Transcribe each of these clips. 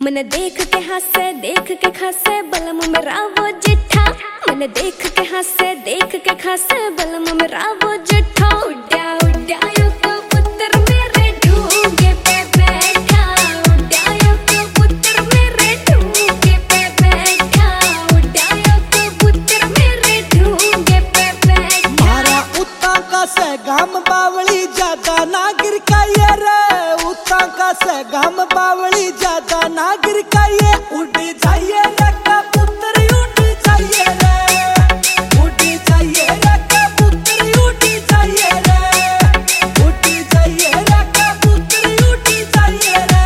मैंने देख के खासे बलम मेरा वो जिठा। मैंने देख के खासे बलम मेरा वो जिठा। उड्या उड्या यो कबूतर मेरे ढूंगे पे बैठा। उड्या यो कबूतर मेरे ढूंगे पे बैठा। उड्या यो कबूतर मेरे ढूंगे पे बैठा। मारा उता का से गाम बावली ज्यादा ना गिर का ये रे। उता का से गाम बावली ज्यादा ना गिर का ये। उड़ी जाइए रे कबूतर उड़ी जाइए रे। उड़ी जाइए रे कबूतर उड़ी जाइए रे। उड़ी जाइए रे कबूतर उड़ी जाइए रे।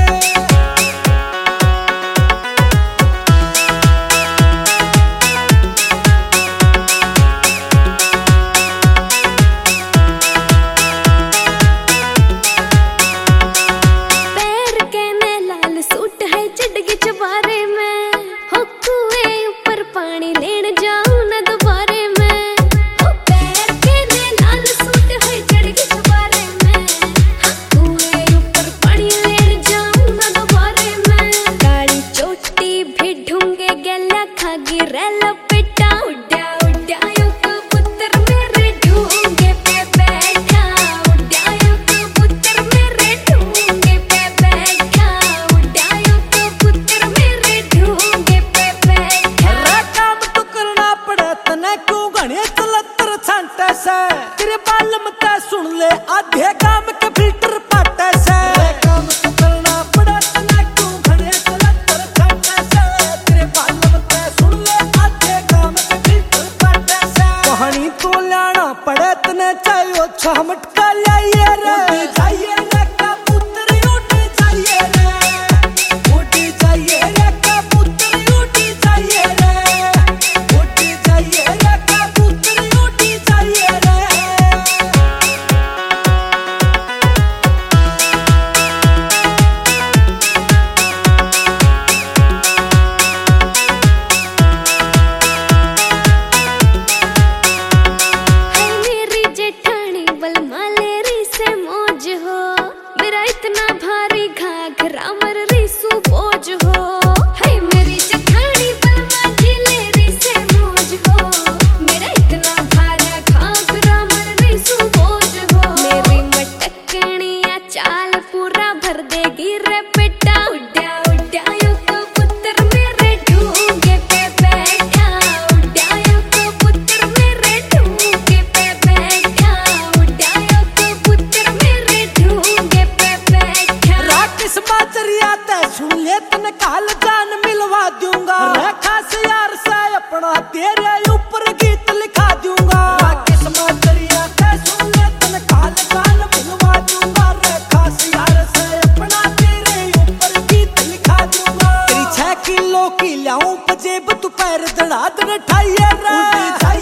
पैर के में लाल सूट है चढ़गी चबारे में। हो कुएं ऊपर पानी लेन जाऊं न दोबारे में। हो पैर के में लाल सूट है चढ़गी चबारे में। हो कुएं ऊपर पानी लेन जाऊं न दोबारे में। काली चोटी भी ढूंगे गला खागी रेला पेटा। उड्या उड्या यो कबूतर मेरे ढूंगे पे बैठा। उड्या यो कबूतर मेरे ढूंगे पे बैठा। उड्या यो कबूतर मेरे ढूंगे पे बैठा। रे काम तो करना पड़े तने क्यों घने चलतर छांटे से। तेरे बालम ते सुन ले आधे काम के फिल्टर पाटे से। रे काम तो करना पड़े तने क्यों घने चलतर छांटे से। तेरे बालम ते सुन ले आधे काम के फिल्टर पाटे से। कहानी तो लाना पड़े तने चाहिए छह मटका लाइए रे। उड़ी जाइए रे कबूतर उड़ी जाइए रे। उड़ी जाइए रे कबूतर उड़ी जाइए रे। उड़ी जाइए रे कबूतर उड़ी जाइए रे। हाय मेरी जेठानी बलमा लेरी से मौज हो। मेरा इतना भारी घाघरा मर रिसू बोझ हो। हाय मेरी जेठानी बलमा जी लेरी से मौज हो। मेरा इतना भारी घाघरा मर रिसू बोझ हो। मेरी मटकनिया चाल पूरा भर देगी रे बेटा। उड्या उड्या यो कबूतर मेरे ढूंगे पे बैठा। उड्या यो कबूतर मेरे ढूंगे पे बैठा। उड्या यो कबूतर मेरे ढूंगे पे बैठा। राकेश माजरिया ते सुन ले तने काल जान मिलवा दूंगा। रे खास यार से अपना तेरे ऊपर गीत लिखा दूंगा। राकेश माजरिया ते सुन ले तने काल जान मिलवा दूंगा। रे खास यार से अपना तेरे ऊपर गीत लिखा दूंगा। तेरी 6 किलो की लाऊं पजेब तू पैर दड़ा दड़ ठाइए रे।